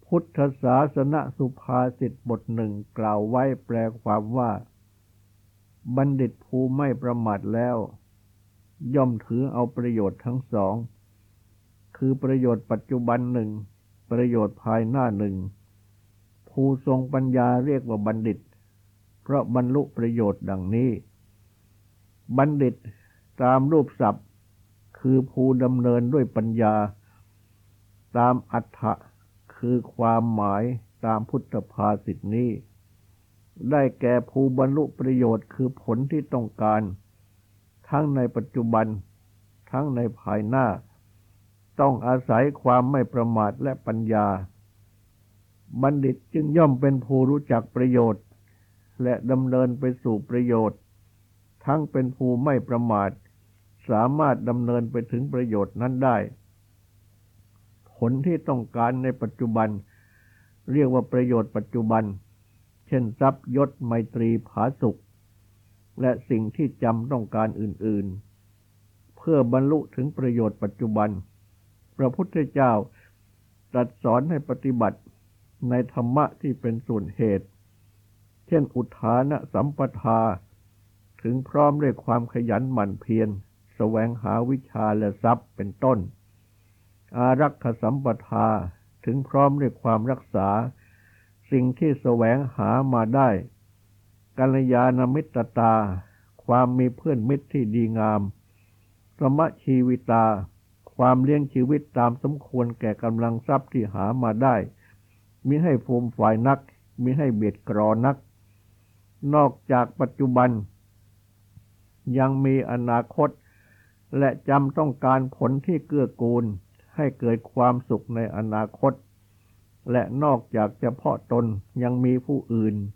พุทธศาสนสุภาษิตบทหนึ่งกล่าวไว้แปลความว่าบัณฑิตผู้ไม่ประมาทแล้วย่อมถือเอาประโยชน์ทั้งสองคือประโยชน์ปัจจุบันหนึ่งประโยชน์ภายหน้าหนึ่งผู้ทรงปัญญาเรียกว่าบัณฑิตเพราะบรรลุประโยชน์ดังนี้บัณฑิตตามรูปศัพท์คือผู้ดำเนินด้วยปัญญาตามอรรถะคือความหมายตามพุทธภาษิตนี้ได้แก่ผู้บรรลุประโยชน์คือผลที่ต้องการทั้งในปัจจุบันทั้งในภายหน้าต้องอาศัยความไม่ประมาทและปัญญาบัณฑิตจึงย่อมเป็นผู้รู้จักประโยชน์และดำเนินไปสู่ประโยชน์ทั้งเป็นผู้ไม่ประมาทสามารถดำเนินไปถึงประโยชน์นั้นได้ผลที่ต้องการในปัจจุบันเรียกว่าประโยชน์ปัจจุบันเช่นทรัพย์ยศไมตรีผาสุขและสิ่งที่จำต้องการอื่นๆเพื่อบรรลุถึงประโยชน์ปัจจุบันพระพุทธเจ้าตรัสสอนให้ปฏิบัติในธรรมะที่เป็นส่วนเหตุเช่นอุทานะสัมปทาถึงพร้อมด้วยความขยันหมั่นเพียรแสวงหาวิชาและทรัพย์เป็นต้นอารักขสัมปทาถึงพร้อมด้วยความรักษาสิ่งที่แสวงหามาได้กัลยาณมิตรตาความมีเพื่อนมิตรที่ดีงามสมชีวิตาความเลี้ยงชีวิตตามสมควรแก่กำลังทรัพย์ที่หามาได้มิให้ฟูมฝ่ายนักมิให้เบียดกรอนักนอกจากปัจจุบันยังมีอนาคตและจำต้องการผลที่เกื้อกูลให้เกิดความสุขในอนาคตและนอกจากเฉพาะตนยังมีผู้อื่น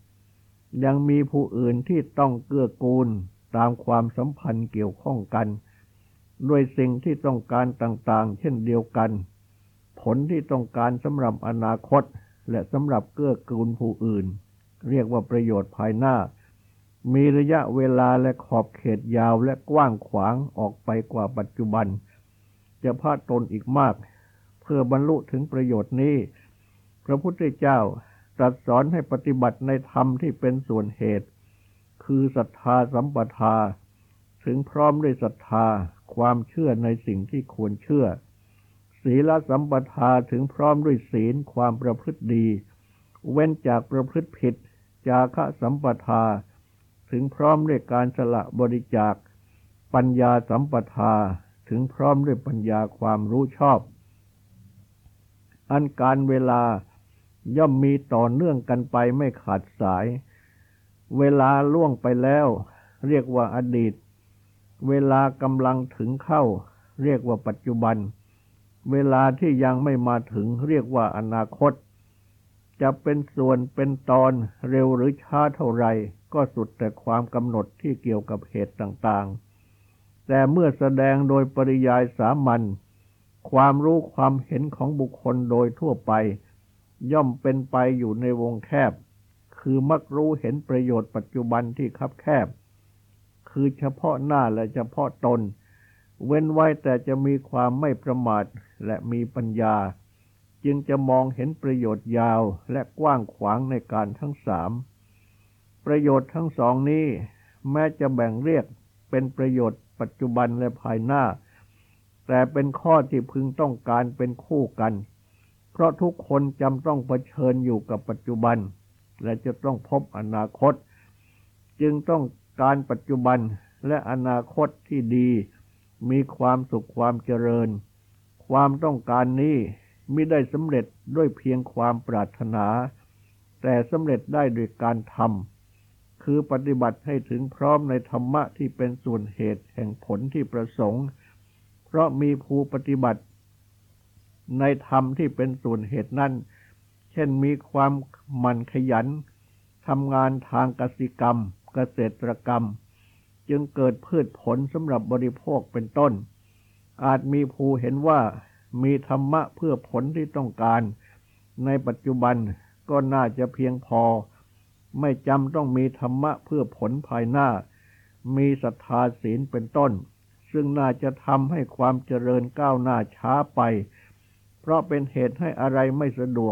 ที่ต้องเกื้อกูลตามความสัมพันธ์เกี่ยวข้องกันด้วยสิ่งที่ต้องการต่างๆเช่นเดียวกันผลที่ต้องการสำหรับอนาคตและสำหรับเกื้อกูลผู้อื่นเรียกว่าประโยชน์ภายหน้ามีระยะเวลาและขอบเขตยาวและกว้างขวางออกไปกว่าปัจจุบันจะพาตนอีกมากเพื่อบรรลุถึงประโยชน์นี้พระพุทธเจ้าตรัสสอนให้ปฏิบัติในธรรมที่เป็นส่วนเหตุคือศรัทธาสัมปทาถึงพร้อมด้วยศรัทธาความเชื่อในสิ่งที่ควรเชื่อศีลสัมปทาถึงพร้อมด้วยศีลความประพฤติดีเว้นจากประพฤติผิดจาคะสัมปทาถึงพร้อมด้วยการสละบริจาคปัญญาสัมปทาถึงพร้อมด้วยปัญญาความรู้ชอบอันการเวลาย่อมมีต่อเนื่องกันไปไม่ขาดสายเวลาล่วงไปแล้วเรียกว่าอดีตเวลากำลังถึงเข้าเรียกว่าปัจจุบันเวลาที่ยังไม่มาถึงเรียกว่าอนาคตจะเป็นส่วนเป็นตอนเร็วหรือช้าเท่าไรก็สุดแต่ความกำหนดที่เกี่ยวกับเหตุต่างๆแต่เมื่อแสดงโดยปริยายสามัญความรู้ความเห็นของบุคคลโดยทั่วไปย่อมเป็นไปอยู่ในวงแคบคือมักรู้เห็นประโยชน์ปัจจุบันที่คับแคบคือเฉพาะหน้าและเฉพาะตนเว้นไว้แต่จะมีความไม่ประมาทและมีปัญญาจึงจะมองเห็นประโยชน์ยาวและกว้างขวางในการทั้งสามประโยชน์ทั้งสองนี้แม้จะแบ่งเรียกเป็นประโยชน์ปัจจุบันและภายหน้าแต่เป็นข้อที่พึงต้องการเป็นคู่กันเพราะทุกคนจำต้องเผชิญอยู่กับปัจจุบันและจะต้องพบอนาคตจึงต้องการปัจจุบันและอนาคตที่ดีมีความสุขความเจริญความต้องการนี้มิได้สำเร็จด้วยเพียงความปรารถนาแต่สำเร็จได้ด้วยการทำคือปฏิบัติให้ถึงพร้อมในธรรมะที่เป็นส่วนเหตุแห่งผลที่ประสงค์เพราะมีผู้ปฏิบัติในธรรมที่เป็นส่วนเหตุนั้นเช่นมีความหมั่นขยันทำงานทางกสิกรรมเกษตรกรรมจึงเกิดพืชผลสำหรับบริโภคเป็นต้นอาจมีผู้เห็นว่ามีธรรมะเพื่อผลที่ต้องการในปัจจุบันก็น่าจะเพียงพอไม่จำต้องมีธรรมะเพื่อผลภายหน้ามีศรัทธาศีลเป็นต้นซึ่งน่าจะทำให้ความเจริญก้าวหน้าช้าไปเพราะเป็นเหตุให้อะไรไม่สะดวก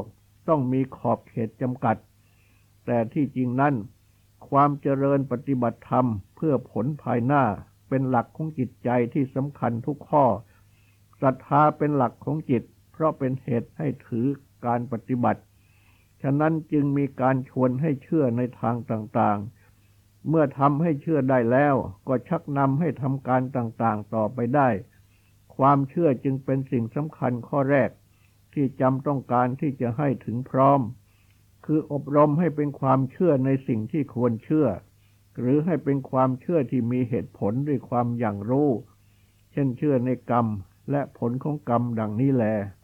ต้องมีขอบเขตจำกัดแต่ที่จริงนั้นความเจริญปฏิบัติธรรมเพื่อผลภายหน้าเป็นหลักของจิตใจที่สำคัญทุกข้อศรัทธาเป็นหลักของจิตเพราะเป็นเหตุให้ถือการปฏิบัติฉะนั้นจึงมีการชวนให้เชื่อในทางต่างๆเมื่อทำให้เชื่อได้แล้วก็ชักนำให้ทำการต่างๆต่อไปได้ความเชื่อจึงเป็นสิ่งสำคัญข้อแรกที่จำต้องการที่จะให้ถึงพร้อมคืออบรมให้เป็นความเชื่อในสิ่งที่ควรเชื่อหรือให้เป็นความเชื่อที่มีเหตุผลด้วยความอย่างรู้เช่นเชื่อในกรรมและผลของกรรมดังนี้แล